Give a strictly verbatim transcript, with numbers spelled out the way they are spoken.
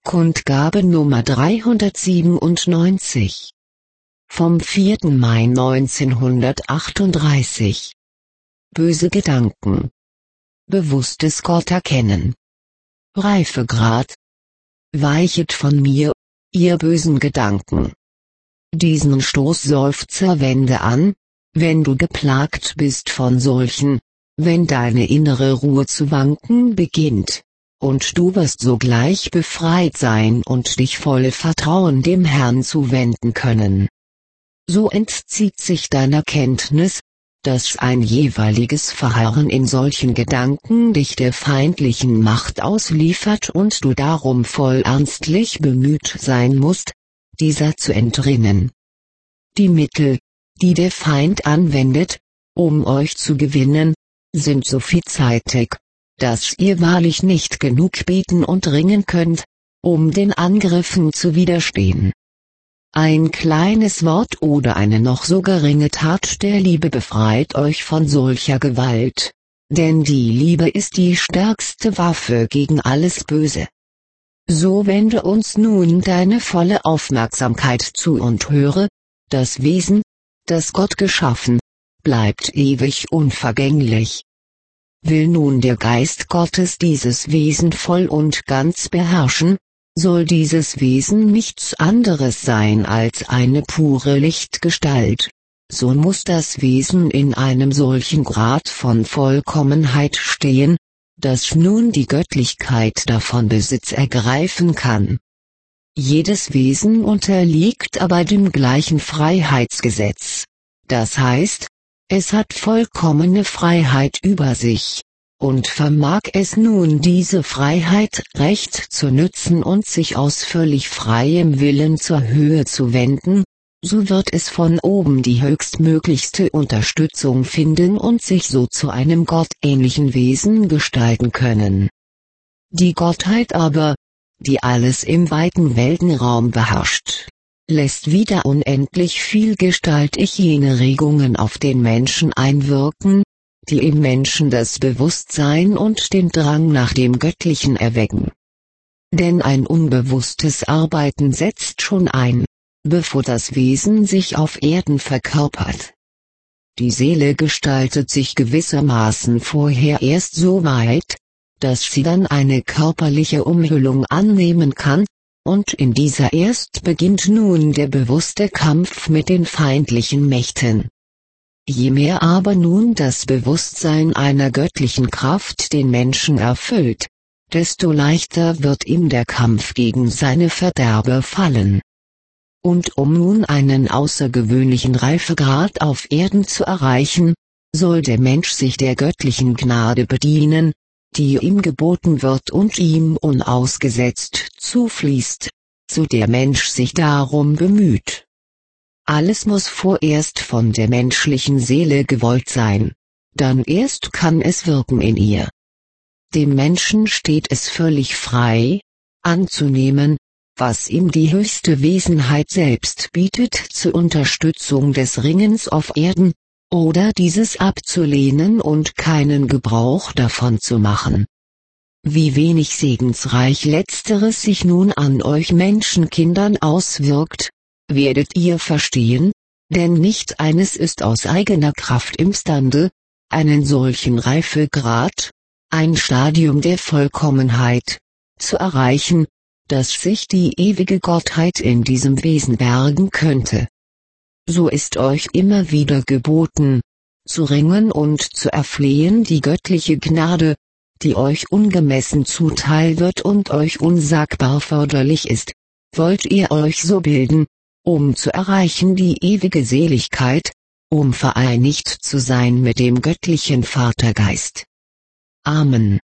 Kundgabe Nummer dreihundertsiebenundneunzig. Vom vierten Mai neunzehnhundertachtunddreißig. Böse Gedanken. Bewusstes Gott erkennen. Reifegrad. Weichet von mir, ihr bösen Gedanken. Diesen Stoßseufzer wende an, wenn du geplagt bist von solchen, wenn deine innere Ruhe zu wanken beginnt, und du wirst sogleich befreit sein und dich voll Vertrauen dem Herrn zuwenden können. So entzieht sich deiner Kenntnis, dass ein jeweiliges Verharren in solchen Gedanken dich der feindlichen Macht ausliefert und du darum voll ernstlich bemüht sein musst, dieser zu entrinnen. Die Mittel, die der Feind anwendet, um euch zu gewinnen, sind so vielseitig, dass ihr wahrlich nicht genug beten und ringen könnt, um den Angriffen zu widerstehen. Ein kleines Wort oder eine noch so geringe Tat der Liebe befreit euch von solcher Gewalt, denn die Liebe ist die stärkste Waffe gegen alles Böse. So wende uns nun deine volle Aufmerksamkeit zu und höre, das Wesen, das Gott geschaffen, bleibt ewig unvergänglich. Will nun der Geist Gottes dieses Wesen voll und ganz beherrschen, soll dieses Wesen nichts anderes sein als eine pure Lichtgestalt. So muss das Wesen in einem solchen Grad von Vollkommenheit stehen, dass nun die Göttlichkeit davon Besitz ergreifen kann. Jedes Wesen unterliegt aber dem gleichen Freiheitsgesetz. Das heißt, es hat vollkommene Freiheit über sich, und vermag es nun diese Freiheit recht zu nützen und sich aus völlig freiem Willen zur Höhe zu wenden, so wird es von oben die höchstmöglichste Unterstützung finden und sich so zu einem gottähnlichen Wesen gestalten können. Die Gottheit aber, die alles im weiten Weltenraum beherrscht, lässt wieder unendlich vielgestaltig jene Regungen auf den Menschen einwirken, die im Menschen das Bewusstsein und den Drang nach dem Göttlichen erwecken. Denn ein unbewusstes Arbeiten setzt schon ein, bevor das Wesen sich auf Erden verkörpert. Die Seele gestaltet sich gewissermaßen vorher erst so weit, dass sie dann eine körperliche Umhüllung annehmen kann, und in dieser erst beginnt nun der bewusste Kampf mit den feindlichen Mächten. Je mehr aber nun das Bewusstsein einer göttlichen Kraft den Menschen erfüllt, desto leichter wird ihm der Kampf gegen seine Verderber fallen. Und um nun einen außergewöhnlichen Reifegrad auf Erden zu erreichen, soll der Mensch sich der göttlichen Gnade bedienen, die ihm geboten wird und ihm unausgesetzt zufließt, so der Mensch sich darum bemüht. Alles muss vorerst von der menschlichen Seele gewollt sein, dann erst kann es wirken in ihr. Dem Menschen steht es völlig frei, anzunehmen, was ihm die höchste Wesenheit selbst bietet zur Unterstützung des Ringens auf Erden, oder dieses abzulehnen und keinen Gebrauch davon zu machen. Wie wenig segensreich letzteres sich nun an euch Menschenkindern auswirkt, werdet ihr verstehen, denn nicht eines ist aus eigener Kraft imstande, einen solchen Reifegrad, ein Stadium der Vollkommenheit, zu erreichen, dass sich die ewige Gottheit in diesem Wesen bergen könnte. So ist euch immer wieder geboten, zu ringen und zu erflehen die göttliche Gnade, die euch ungemessen zuteil wird und euch unsagbar förderlich ist, wollt ihr euch so bilden, um zu erreichen die ewige Seligkeit, um vereinigt zu sein mit dem göttlichen Vatergeist. Amen.